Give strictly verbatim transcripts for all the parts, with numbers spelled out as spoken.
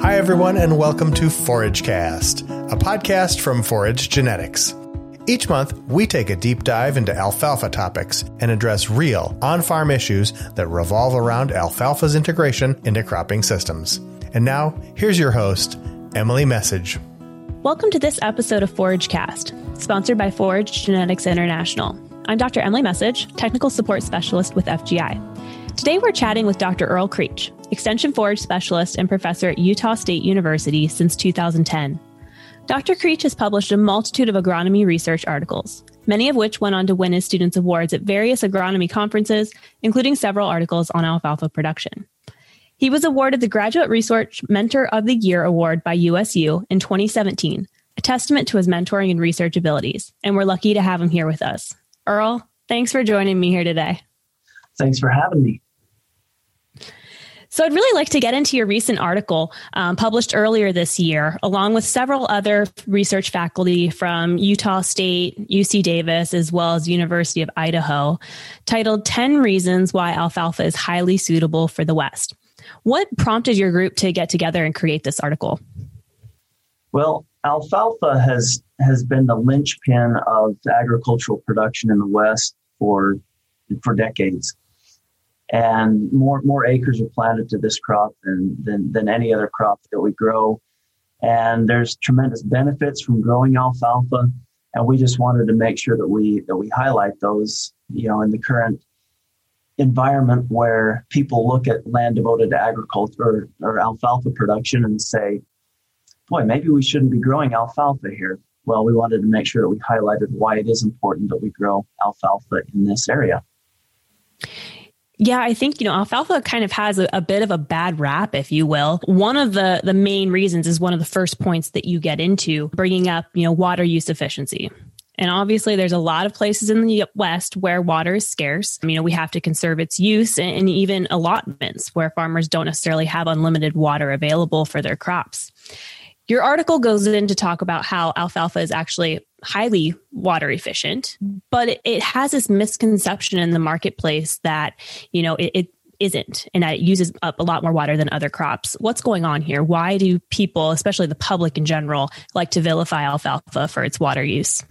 Hi, everyone, and welcome to ForageCast, a podcast from Forage Genetics. Each month, we take a deep dive into alfalfa topics and address real, on-farm issues that revolve around alfalfa's integration into cropping systems. And now, here's your host, Emily Message. Welcome to this episode of ForageCast, sponsored by Forage Genetics International. I'm Doctor Emily Message, Technical Support Specialist with F G I. Today, we're chatting with Doctor Earl Creech, Extension Forage Specialist and Professor at Utah State University since two thousand ten. Doctor Creech has published a multitude of agronomy research articles, many of which went on to win his students awards at various agronomy conferences, including several articles on alfalfa production. He was awarded the Graduate Research Mentor of the Year Award by U S U in twenty seventeen, a testament to his mentoring and research abilities, and we're lucky to have him here with us. Earl, thanks for joining me here today. Thanks for having me. So I'd really like to get into your recent article um, published earlier this year, along with several other research faculty from Utah State, U C Davis, as well as University of Idaho, titled ten Reasons Why Alfalfa is Highly Suitable for the West. What prompted your group to get together and create this article? Well, alfalfa has, has been the linchpin of agricultural production in the West for, for decades. And more more acres are planted to this crop than, than than any other crop that we grow. And there's tremendous benefits from growing alfalfa. And we just wanted to make sure that we that we highlight those, you know, in the current environment where people look at land devoted to agriculture or, or alfalfa production and say, boy, maybe we shouldn't be growing alfalfa here. Well, we wanted to make sure that we highlighted why it is important that we grow alfalfa in this area. Yeah, I think, you know, alfalfa kind of has a, a bit of a bad rap, if you will. One of the, the main reasons is one of the first points that you get into, bringing up, you know, water use efficiency. And obviously, there's a lot of places in the West where water is scarce. You know, we have to conserve its use, and, and even allotments where farmers don't necessarily have unlimited water available for their crops. Your article goes in to talk about how alfalfa is actually highly water efficient, but it, it has this misconception in the marketplace that, you know, it, it isn't, and that it uses up a lot more water than other crops. What's going on here? Why do people, especially the public in general, like to vilify alfalfa for its water use?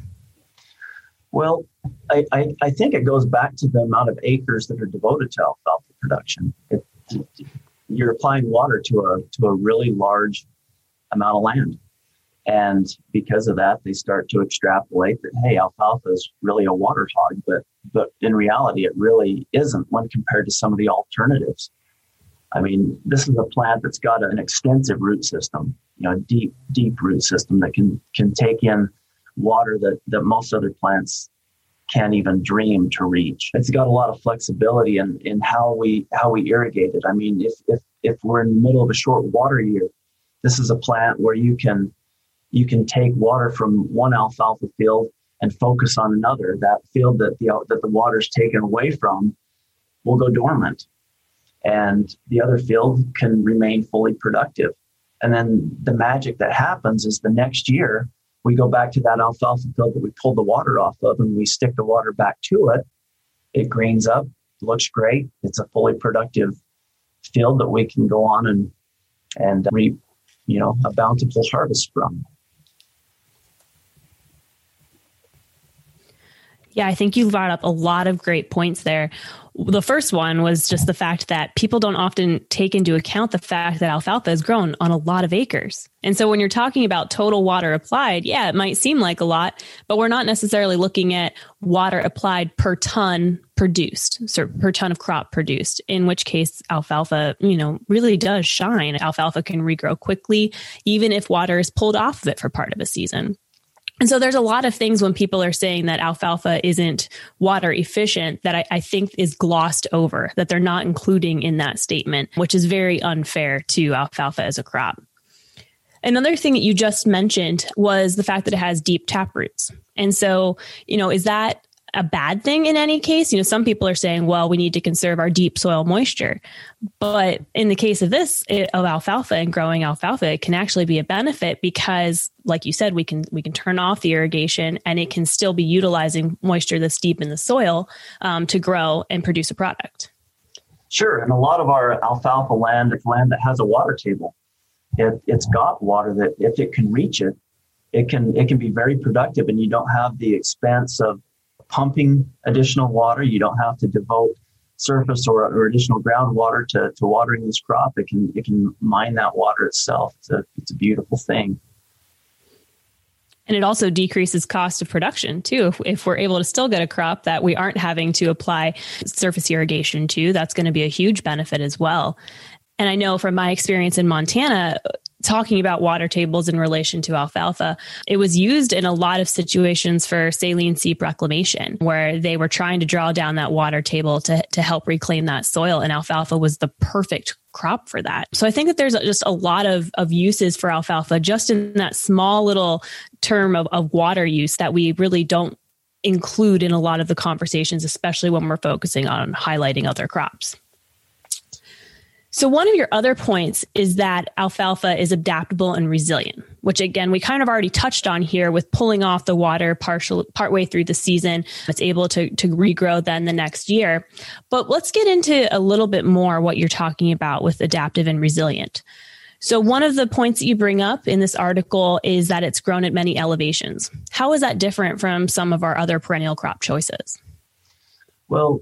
Well, I, I, I think it goes back to the amount of acres that are devoted to alfalfa production. It, you're applying water to a to a really large amount of land. And because of that, they start to extrapolate that, hey, alfalfa is really a water hog, but but in reality, it really isn't when compared to some of the alternatives. I mean, this is a plant that's got an extensive root system, you know, deep, deep root system that can can take in water that, that most other plants can't even dream to reach. It's got a lot of flexibility in, in how we how we irrigate it. I mean, if if if we're in the middle of a short water year, this is a plant where you can you can take water from one alfalfa field and focus on another. That field that the that the water's taken away from will go dormant, and the other field can remain fully productive. And then the magic that happens is the next year we go back to that alfalfa field that we pulled the water off of, and we stick the water back to it. It greens up, looks great. It's a fully productive field that we can go on and and reap, you know, a bountiful harvest from. Yeah, I think you brought up a lot of great points there. The first one was just the fact that people don't often take into account the fact that alfalfa is grown on a lot of acres. And so when you're talking about total water applied, yeah, it might seem like a lot, but we're not necessarily looking at water applied per ton produced, so per ton of crop produced, in which case alfalfa, you know, really does shine. Alfalfa can regrow quickly, even if water is pulled off of it for part of a season. And so there's a lot of things when people are saying that alfalfa isn't water efficient that I, I think is glossed over, that they're not including in that statement, which is very unfair to alfalfa as a crop. Another thing that you just mentioned was the fact that it has deep tap roots. And so, you know, is that a bad thing in any case? You know, some people are saying, well, we need to conserve our deep soil moisture. But in the case of this, it, of alfalfa and growing alfalfa, it can actually be a benefit because, like you said, we can we can turn off the irrigation and it can still be utilizing moisture that's deep in the soil um, to grow and produce a product. Sure. And a lot of our alfalfa land is land that has a water table. it, it's got water that if it can reach it, it can it can be very productive, and you don't have the expense of pumping additional water. You don't have to devote surface or, or additional groundwater to, to watering this crop. It can it can mine that water itself. It's a, it's a beautiful thing. And it also decreases cost of production too. If, if we're able to still get a crop that we aren't having to apply surface irrigation to, that's going to be a huge benefit as well. And I know from my experience in Montana, talking about water tables in relation to alfalfa, it was used in a lot of situations for saline seep reclamation, where they were trying to draw down that water table to, to help reclaim that soil. And alfalfa was the perfect crop for that. So I think that there's just a lot of, of uses for alfalfa just in that small little term of, of water use that we really don't include in a lot of the conversations, especially when we're focusing on highlighting other crops. So one of your other points is that alfalfa is adaptable and resilient, which again, we kind of already touched on here with pulling off the water partial partway through the season. It's able to, to regrow then the next year. But let's get into a little bit more what you're talking about with adaptive and resilient. So one of the points that you bring up in this article is that it's grown at many elevations. How is that different from some of our other perennial crop choices? Well,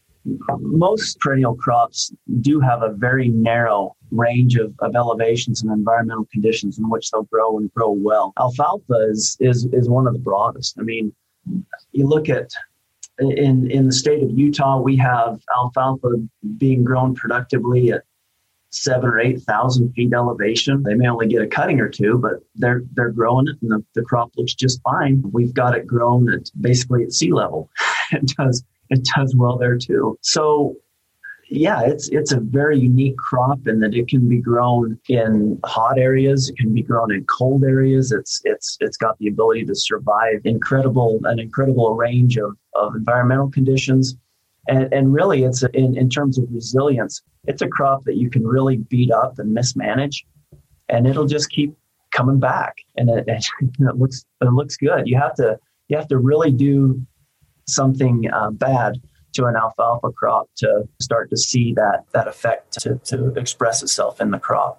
most perennial crops do have a very narrow range of, of elevations and environmental conditions in which they'll grow and grow well. Alfalfa is, is, is one of the broadest. I mean, you look at in, in the state of Utah, we have alfalfa being grown productively at seven or eight thousand feet elevation. They may only get a cutting or two, but they're they're growing it, and the, the crop looks just fine. We've got it grown at basically at sea level. It does it does well there too. So yeah, it's it's a very unique crop in that it can be grown in hot areas, it can be grown in cold areas. It's it's it's got the ability to survive incredible an incredible range of, of environmental conditions. And, and really, it's a, in, in terms of resilience, it's a crop that you can really beat up and mismanage, and it'll just keep coming back. And it, it, it looks it looks good. You have to you have to really do something uh, bad to an alfalfa crop to start to see that that effect to, to express itself in the crop.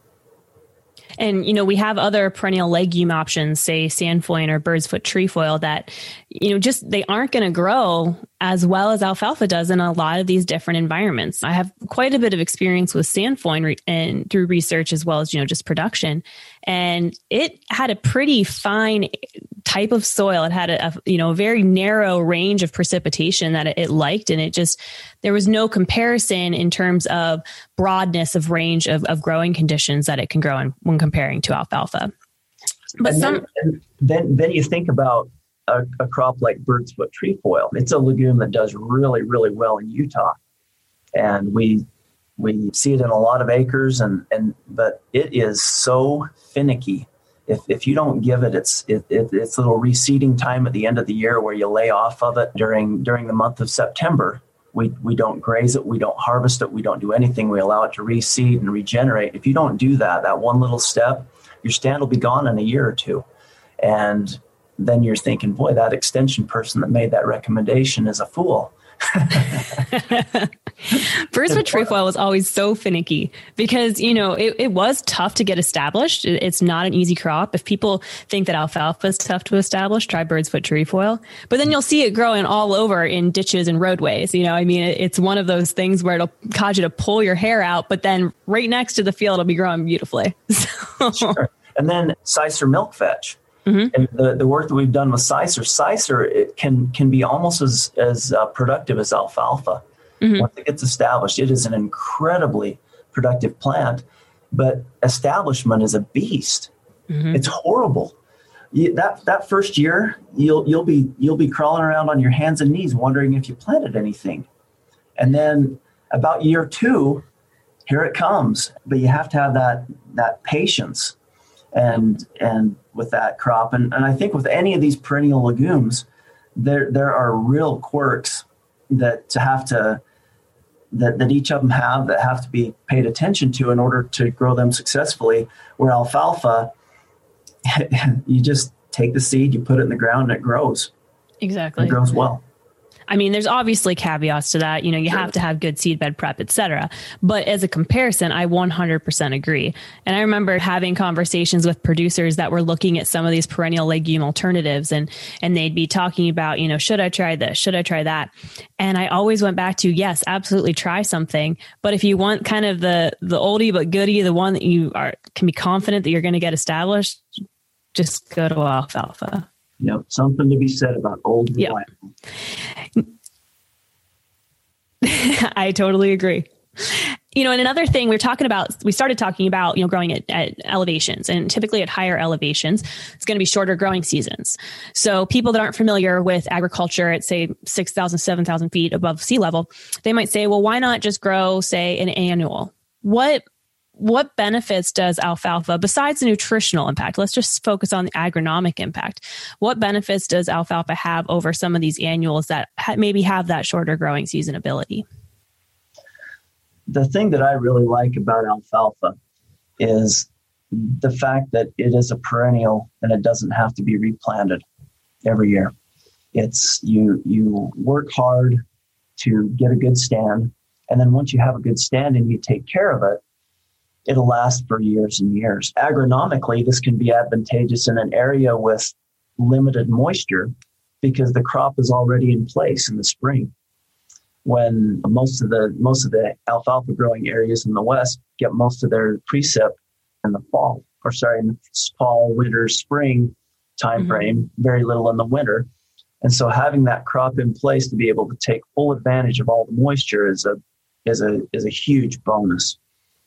And, you know, we have other perennial legume options, say sandfoin or bird's foot trefoil, that, you know, just they aren't going to grow as well as alfalfa does in a lot of these different environments. I have quite a bit of experience with sandfoin re- and through research as well as, you know, just production. And it had a pretty fine type of soil. It had a, a you know, a very narrow range of precipitation that it, it liked. And it just, there was no comparison in terms of broadness of range of, of growing conditions that it can grow in when comparing to alfalfa. But and some, then, and then, then you think about a, a crop like bird's foot trefoil. It's a legume that does really, really well in Utah. And we, we see it in a lot of acres, and, and, but it is so finicky. If if you don't give it its it, it, its little reseeding time at the end of the year where you lay off of it during during the month of September, we we don't graze it, we don't harvest it, we don't do anything. We allow it to reseed and regenerate. If you don't do that, that one little step, your stand will be gone in a year or two. And then you're thinking, boy, that extension person that made that recommendation is a fool. Bird's foot trefoil was always so finicky because, you know, it, it was tough to get established. It, it's not an easy crop. If people think that alfalfa is tough to establish, try bird's foot trefoil. But then you'll see it growing all over in ditches and roadways. You know, I mean, it, it's one of those things where it'll cause you to pull your hair out, but then right next to the field, it'll be growing beautifully. So. Sure. And then Sicer milkvetch. Mm-hmm. And the, the work that we've done with Sicer, Sicer it can can be almost as as uh, productive as alfalfa. Mm-hmm. Once it gets established, it is an incredibly productive plant. But establishment is a beast. Mm-hmm. It's horrible. You, that that first year, you'll you'll be you'll be crawling around on your hands and knees wondering if you planted anything, and then about year two, here it comes. But you have to have that that patience. And and with that crop, and, and I think with any of these perennial legumes, there there are real quirks that to have to that, that each of them have that have to be paid attention to in order to grow them successfully. Where alfalfa, you just take the seed, you put it in the ground, and it grows. Exactly. It grows well. I mean, there's obviously caveats to that. You know, you sure. have to have good seed bed prep, et cetera. But as a comparison, I one hundred percent agree. And I remember having conversations with producers that were looking at some of these perennial legume alternatives, and, and they'd be talking about, you know, should I try this? Should I try that? And I always went back to, yes, absolutely try something. But if you want kind of the, the oldie but goodie, the one that you are can be confident that you're going to get established, just go to alfalfa. Yep, something to be said about old reliable. Yep. I totally agree. You know, and another thing we're talking about, we started talking about, you know, growing at, at elevations, and typically at higher elevations, it's going to be shorter growing seasons. So people that aren't familiar with agriculture at say six thousand, seven thousand feet above sea level, they might say, well, why not just grow, say, an annual? What What benefits does alfalfa, besides the nutritional impact? Let's just focus on the agronomic impact. What benefits does alfalfa have over some of these annuals that ha- maybe have that shorter growing season ability? The thing that I really like about alfalfa is the fact that it is a perennial and it doesn't have to be replanted every year. It's you you work hard to get a good stand, and then once you have a good stand and you take care of it, it'll last for years and years. Agronomically, this can be advantageous in an area with limited moisture because the crop is already in place in the spring. When most of the most of the alfalfa growing areas in the West get most of their precip in the fall, or sorry, in the fall, winter, spring time frame, mm-hmm. very little in the winter. And so having that crop in place to be able to take full advantage of all the moisture is a is a is a huge bonus.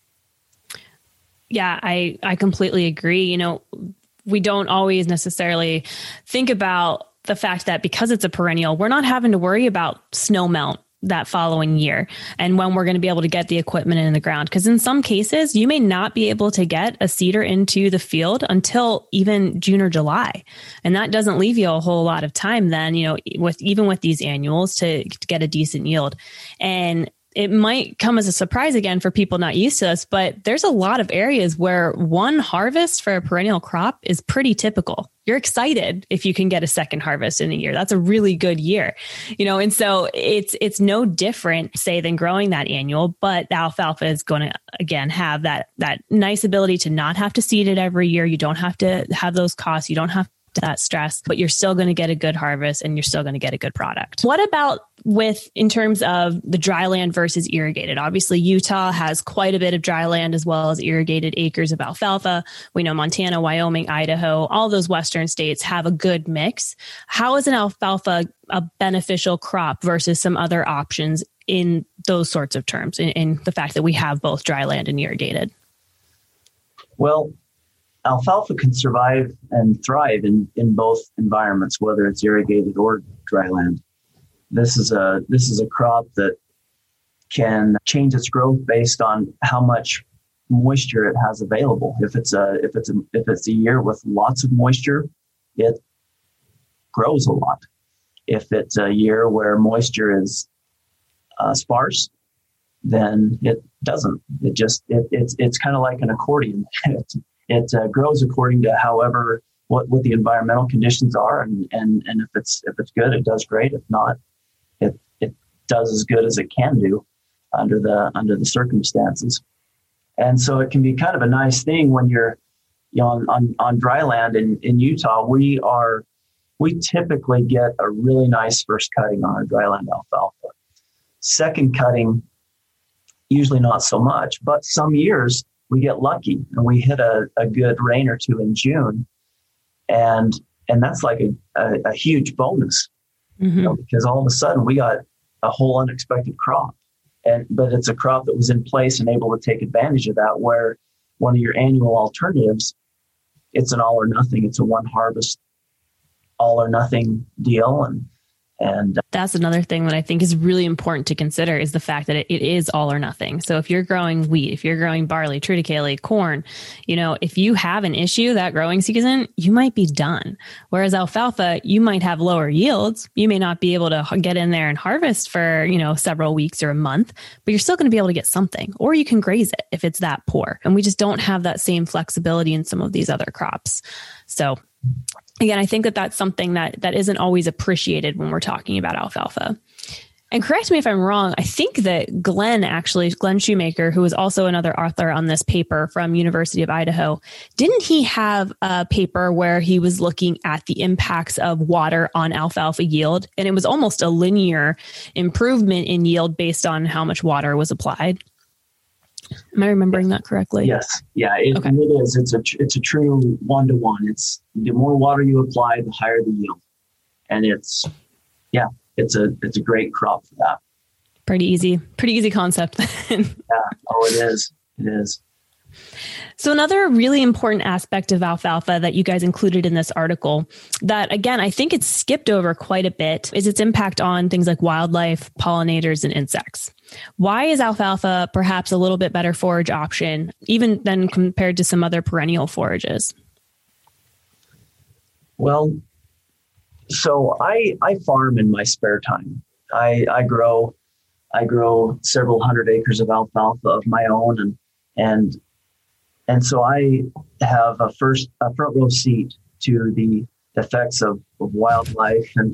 Yeah, I, I completely agree. You know, we don't always necessarily think about the fact that because it's a perennial, we're not having to worry about snow melt that following year and when we're going to be able to get the equipment in the ground. Because in some cases, you may not be able to get a seeder into the field until even June or July. And that doesn't leave you a whole lot of time then, you know, with even with these annuals to, to get a decent yield. And it might come as a surprise again for people not used to this, but there's a lot of areas where one harvest for a perennial crop is pretty typical. You're excited if you can get a second harvest in a year. That's a really good year, you know, and so it's it's no different, say, than growing that annual, but the alfalfa is going to, again, have that that nice ability to not have to seed it every year. You don't have to have those costs. You don't have that stress, but you're still going to get a good harvest and you're still going to get a good product. What about with in terms of the dry land versus irrigated? Obviously, Utah has quite a bit of dry land as well as irrigated acres of alfalfa. We know Montana, Wyoming, Idaho, all those Western states have a good mix. How is an alfalfa a beneficial crop versus some other options in those sorts of terms, in, in the fact that we have both dry land and irrigated? Well, alfalfa can survive and thrive in, in both environments, whether it's irrigated or dry land. This is a this is a crop that can change its growth based on how much moisture it has available. If it's a if it's a if it's a year with lots of moisture, it grows a lot. If it's a year where moisture is uh, sparse, then it doesn't. It just it, it's it's kind of like an accordion. It uh, grows according to however what, what the environmental conditions are, and, and and if it's if it's good, it does great. If not, it it does as good as it can do under the under the circumstances. And so it can be kind of a nice thing when you're you know on on, on dry land in, in Utah. We are we typically get a really nice first cutting on our dry land alfalfa. Second cutting, usually not so much, but some years we get lucky and we hit a, a good rain or two in June. And and that's like a, a, a huge bonus, mm-hmm. you know, because all of a sudden we got a whole unexpected crop. And but it's a crop that was in place and able to take advantage of that, where one of your annual alternatives, it's an all or nothing. It's a one harvest, all or nothing deal. And And that's another thing that I think is really important to consider is the fact that it, it is all or nothing. So if you're growing wheat, if you're growing barley, triticale, corn, you know, if you have an issue that growing season, you might be done. Whereas alfalfa, you might have lower yields. You may not be able to get in there and harvest for, you know, several weeks or a month, but you're still going to be able to get something, or you can graze it if it's that poor. And we just don't have that same flexibility in some of these other crops. So again, I think that that's something that that isn't always appreciated when we're talking about alfalfa. And correct me if I'm wrong, I think that Glenn actually, Glenn Shoemaker, who was also another author on this paper from University of Idaho, didn't he have a paper where he was looking at the impacts of water on alfalfa yield? And it was almost a linear improvement in yield based on how much water was applied. Am I remembering that correctly? Yes. Yeah, it, okay. it is. It's a, it's a true one-to-one. It's the more water you apply, the higher the yield. And it's, yeah. It's a it's a great crop for that. Pretty easy, pretty easy concept. Yeah. Oh, it is. It is. So another really important aspect of alfalfa that you guys included in this article that, again, I think it's skipped over quite a bit is its impact on things like wildlife, pollinators, and insects. Why is alfalfa perhaps a little bit better forage option, even than compared to some other perennial forages? Well, So I, I farm in my spare time. I, I grow I grow several hundred acres of alfalfa of my own, and and and so I have a first a front row seat to the effects of, of wildlife and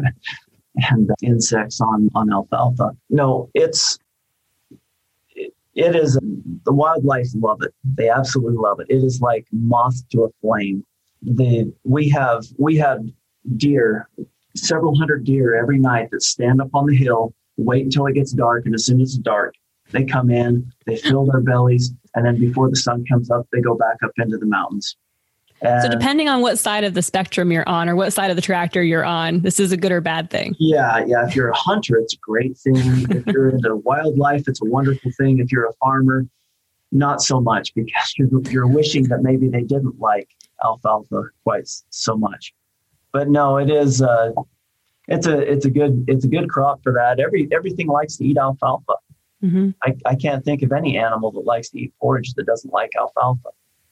and insects on, on alfalfa. No, it's it, it is the wildlife love it. They absolutely love it. It is like moth to a flame. The we have we had deer, several hundred deer every night that stand up on the hill, wait until it gets dark, and as soon as it's dark, they come in, they fill their bellies, and then before the sun comes up, they go back up into the mountains. And so depending on what side of the spectrum you're on or what side of the tractor you're on, this is a good or bad thing. Yeah, yeah. If you're a hunter, it's a great thing. If you're into wildlife, it's a wonderful thing. If you're a farmer, not so much, because you're, you're wishing that maybe they didn't like alfalfa quite so much. But no, it is. Uh, it's a it's a good it's a good crop for that. Every everything likes to eat alfalfa. Mm-hmm. I, I can't think of any animal that likes to eat forage that doesn't like alfalfa.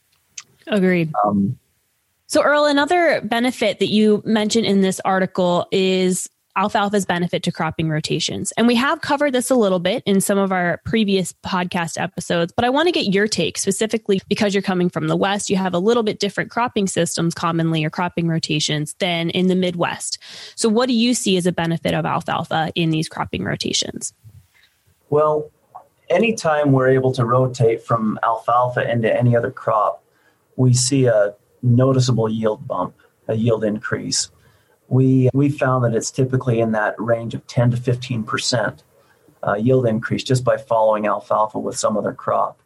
Agreed. Um, so, Earl, another benefit that you mentioned in this article is alfalfa's benefit to cropping rotations. And we have covered this a little bit in some of our previous podcast episodes, but I want to get your take specifically because you're coming from the West. You have a little bit different cropping systems commonly or cropping rotations than in the Midwest. So what do you see as a benefit of alfalfa in these cropping rotations? Well, anytime we're able to rotate from alfalfa into any other crop, we see a noticeable yield bump, a yield increase. We we found that it's typically in that range of ten to fifteen percent uh, yield increase just by following alfalfa with some other crop.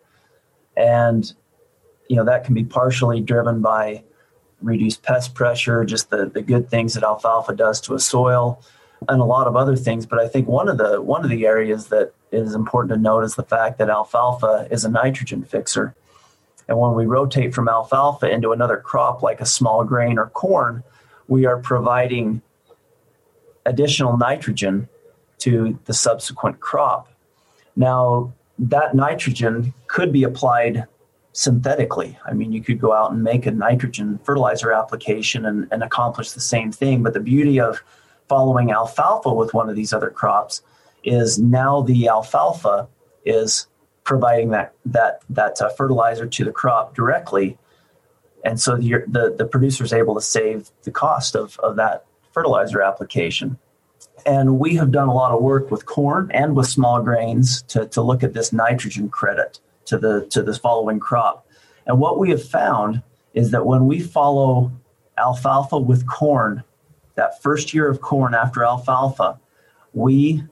And, you know, that can be partially driven by reduced pest pressure, just the, the good things that alfalfa does to a soil, and a lot of other things. But I think one of the one of the areas that is important to note is the fact that alfalfa is a nitrogen fixer. And when we rotate from alfalfa into another crop like a small grain or corn, we are providing additional nitrogen to the subsequent crop. Now, that nitrogen could be applied synthetically. I mean, you could go out and make a nitrogen fertilizer application and, and accomplish the same thing. But the beauty of following alfalfa with one of these other crops is now the alfalfa is providing that that that uh, fertilizer to the crop directly. And so the, the, the producer is able to save the cost of, of that fertilizer application. And we have done a lot of work with corn and with small grains to, to look at this nitrogen credit to the to this following crop. And what we have found is that when we follow alfalfa with corn, that first year of corn after alfalfa, we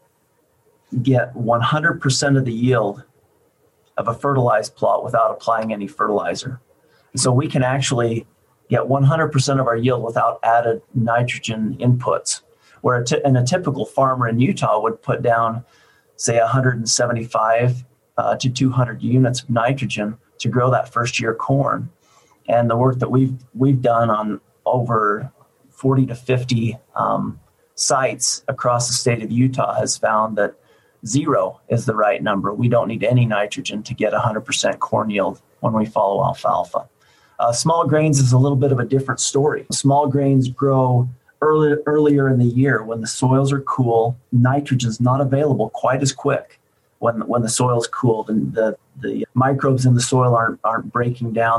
get one hundred percent of the yield of a fertilized plot without applying any fertilizer. So we can actually get one hundred percent of our yield without added nitrogen inputs, where a, t- and a typical farmer in Utah would put down, say, one hundred seventy-five uh, to two hundred units of nitrogen to grow that first year corn. And the work that we've we've done on over forty to fifty um, sites across the state of Utah has found that zero is the right number. We don't need any nitrogen to get one hundred percent corn yield when we follow alfalfa. Uh, small grains is a little bit of a different story. Small grains grow early, earlier in the year when the soils are cool. Nitrogen is not available quite as quick when when the soil's cooled, and the, the microbes in the soil aren't aren't breaking down that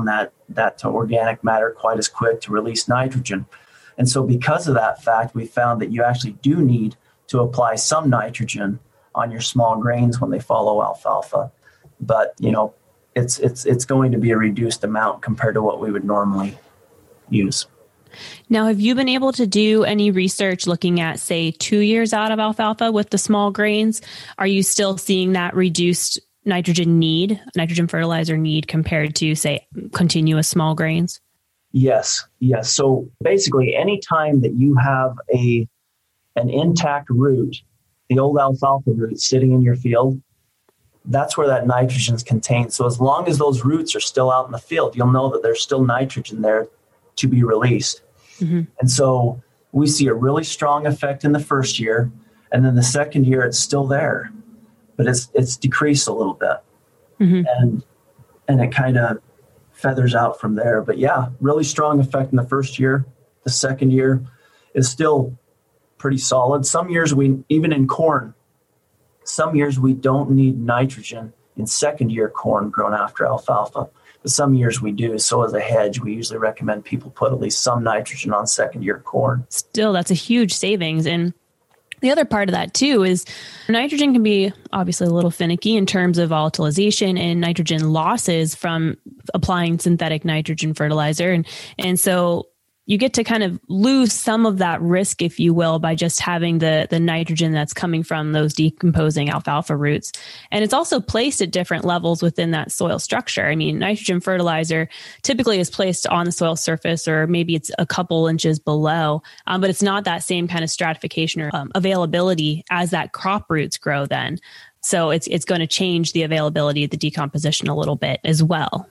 that organic matter quite as quick to release nitrogen. And so because of that fact, we found that you actually do need to apply some nitrogen on your small grains when they follow alfalfa. But, you know, it's it's it's going to be a reduced amount compared to what we would normally use. Now, have you been able to do any research looking at, say, two years out of alfalfa with the small grains? Are you still seeing that reduced nitrogen need, nitrogen fertilizer need compared to, say, continuous small grains? Yes, yes. So basically, any time that you have a an intact root, the old alfalfa root sitting in your field, that's where that nitrogen is contained. So as long as those roots are still out in the field, you'll know that there's still nitrogen there to be released. Mm-hmm. And so we see a really strong effect in the first year, and then the second year it's still there, but it's it's decreased a little bit. Mm-hmm. And and it kind of feathers out from there. But yeah, really strong effect in the first year. The second year is still pretty solid. Some years we, even in corn, some years we don't need nitrogen in second year corn grown after alfalfa. But some years we do. So as a hedge, we usually recommend people put at least some nitrogen on second year corn. Still, that's a huge savings. And the other part of that too is nitrogen can be obviously a little finicky in terms of volatilization and nitrogen losses from applying synthetic nitrogen fertilizer. And, and so you get to kind of lose some of that risk, if you will, by just having the, the nitrogen that's coming from those decomposing alfalfa roots. And it's also placed at different levels within that soil structure. I mean, nitrogen fertilizer typically is placed on the soil surface, or maybe it's a couple inches below, um, but it's not that same kind of stratification or um, availability as that crop roots grow then. So it's it's going to change the availability of the decomposition a little bit as well.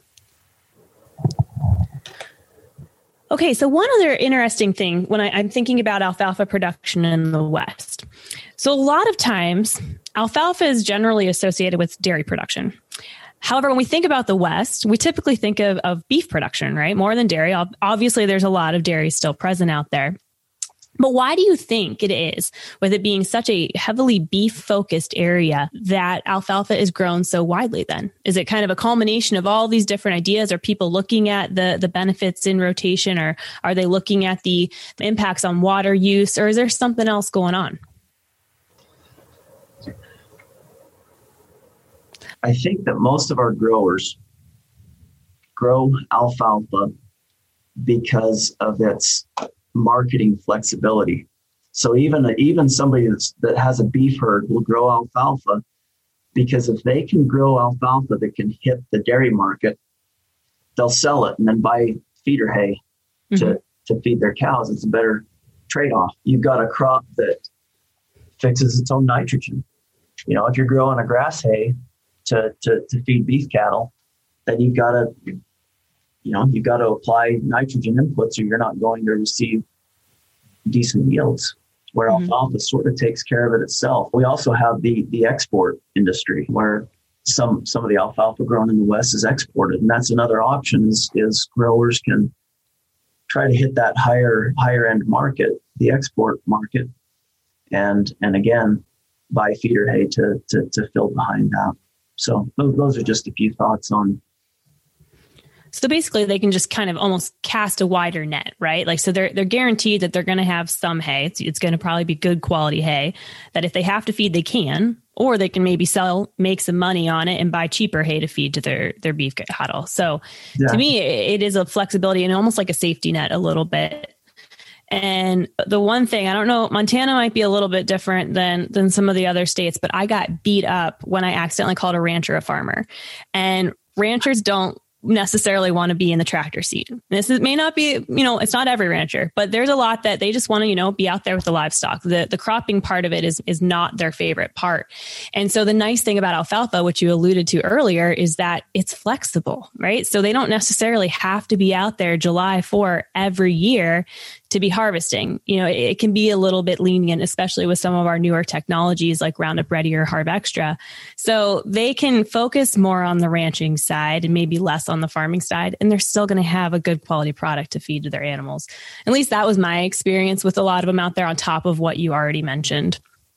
Okay, so one other interesting thing when I, I'm thinking about alfalfa production in the West. So a lot of times, alfalfa is generally associated with dairy production. However, when we think about the West, we typically think of, of beef production, right? More than dairy. Obviously, there's a lot of dairy still present out there. But why do you think it is, with it being such a heavily beef-focused area, that alfalfa is grown so widely then? Is it kind of a culmination of all these different ideas? Are people looking at the, the benefits in rotation, or are they looking at the, the impacts on water use, or is there something else going on? I think that most of our growers grow alfalfa because of its marketing flexibility. So even even somebody that's, that has a beef herd will grow alfalfa because if they can grow alfalfa that can hit the dairy market, they'll sell it and then buy feeder hay mm-hmm. to, to feed their cows. It's a better trade-off. You've got a crop that fixes its own nitrogen. You know, if you're growing a grass hay to, to, to feed beef cattle, then you've got to You know, you've got to apply nitrogen inputs or you're not going to receive decent yields, where mm-hmm. alfalfa sort of takes care of it itself. We also have the the export industry where some some of the alfalfa grown in the West is exported. And that's another option is, is growers can try to hit that higher higher end market, the export market. And and again, buy feeder hay to, to, to fill behind that. So those, those are just a few thoughts on. So basically they can just kind of almost cast a wider net, right? Like, so they're, they're guaranteed that they're going to have some hay. It's, it's going to probably be good quality hay that if they have to feed, they can, or they can maybe sell, make some money on it and buy cheaper hay to feed to their, their beef cattle. So yeah. To me, it is a flexibility and almost like a safety net a little bit. And the one thing, I don't know, Montana might be a little bit different than, than some of the other states, but I got beat up when I accidentally called a rancher a farmer, and ranchers don't necessarily want to be in the tractor seat. This is, may not be, you know, it's not every rancher, but there's a lot that they just want to, you know, be out there with the livestock. The the cropping part of it is is not their favorite part. And so the nice thing about alfalfa, which you alluded to earlier, is that it's flexible, right? So they don't necessarily have to be out there July fourth every year to be harvesting. You know, it, it can be a little bit lenient, especially with some of our newer technologies like Roundup Ready or Harv Extra. So they can focus more on the ranching side and maybe less on the farming side, and they're still going to have a good quality product to feed to their animals. At least that was my experience with a lot of them out there, on top of what you already mentioned.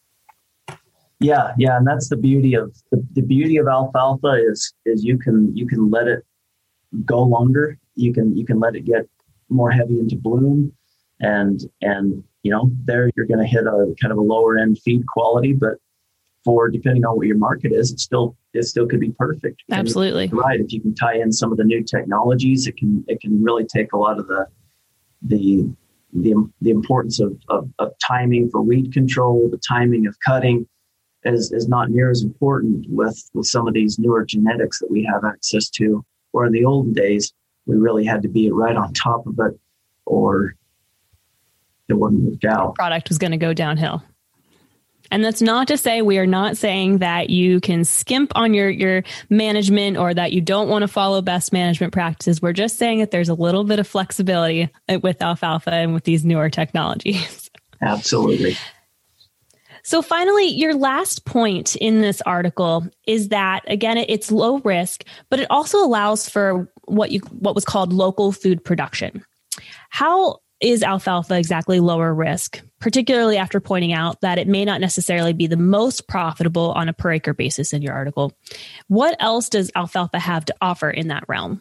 Yeah, yeah, and that's the beauty of the, the beauty of alfalfa is is you can you can let it go longer you can you can let it get more heavy into bloom, and and you know there you're going to hit a kind of a lower end feed quality, but for depending on what your market is, it still it still could be perfect. Absolutely. And right. If you can tie in some of the new technologies, it can it can really take a lot of the the the the importance of of, of timing for weed control, the timing of cutting is is not near as important with with some of these newer genetics that we have access to. Where in the olden days, we really had to be right on top of it, or it wouldn't work out. Product was going to go downhill. And that's not to say we are not saying that you can skimp on your, your management or that you don't want to follow best management practices. We're just saying that there's a little bit of flexibility with alfalfa and with these newer technologies. Absolutely. So finally, your last point in this article is that, again, it's low risk, but it also allows for what you what was called local food production. How is alfalfa exactly lower risk, particularly after pointing out that it may not necessarily be the most profitable on a per acre basis in your article? What else does alfalfa have to offer in that realm?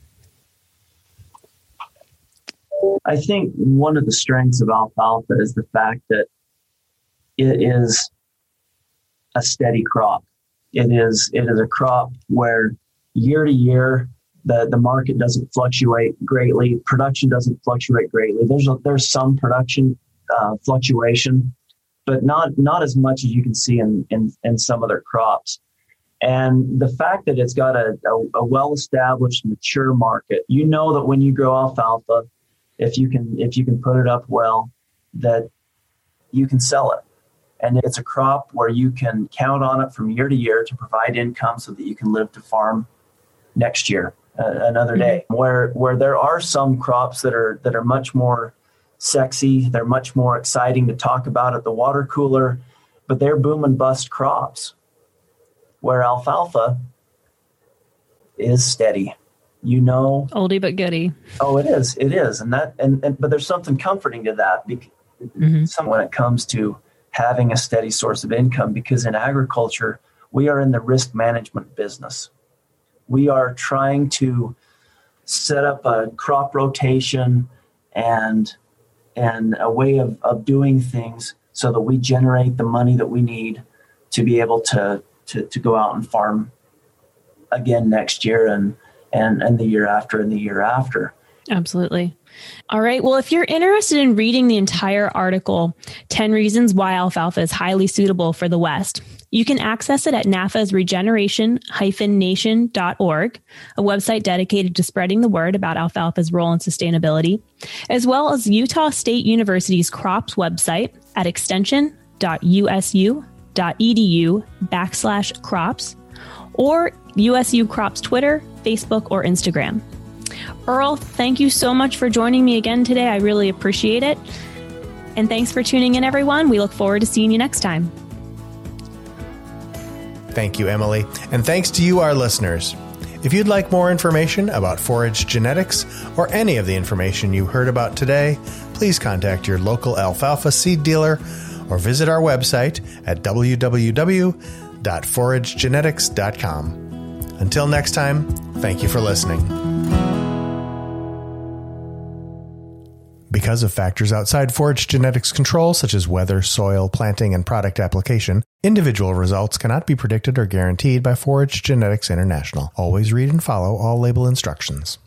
I think one of the strengths of alfalfa is the fact that it is a steady crop. It is it is a crop where year to year the, the market doesn't fluctuate greatly. Production doesn't fluctuate greatly. There's a, there's some production uh, fluctuation, but not not as much as you can see in, in, in some other crops. And the fact that it's got a, a, a well-established, mature market, you know that when you grow alfalfa, if you can if you can put it up well, that you can sell it. And it's a crop where you can count on it from year to year to provide income so that you can live to farm next year, uh, another day. Mm-hmm. Where where there are some crops that are that are much more sexy, they're much more exciting to talk about at the water cooler, but they're boom and bust crops. Where alfalfa is steady. You know, oldie but goodie. Oh, it is. It is. And that and, and but there's something comforting to that because mm-hmm. some, when it comes to having a steady source of income, because in agriculture, we are in the risk management business. We are trying to set up a crop rotation and and a way of, of doing things so that we generate the money that we need to be able to to, to go out and farm again next year and, and, and the year after and the year after. Absolutely. All right. Well, if you're interested in reading the entire article, ten Reasons Why Alfalfa is Highly Suitable for the West, you can access it at N A F A's regeneration dash nation dot org, a website dedicated to spreading the word about alfalfa's role in sustainability, as well as Utah State University's crops website at extension dot u s u dot e d u backslash crops, or U S U Crops Twitter, Facebook, or Instagram. Earl, thank you so much for joining me again today. I really appreciate it. And thanks for tuning in, everyone. We look forward to seeing you next time. Thank you, Emily. And thanks to you, our listeners. If you'd like more information about forage genetics or any of the information you heard about today, please contact your local alfalfa seed dealer or visit our website at w w w dot forage genetics dot com. Until next time, thank you for listening. Because of factors outside forage genetics control, such as weather, soil, planting, and product application, individual results cannot be predicted or guaranteed by Forage Genetics International. Always read and follow all label instructions.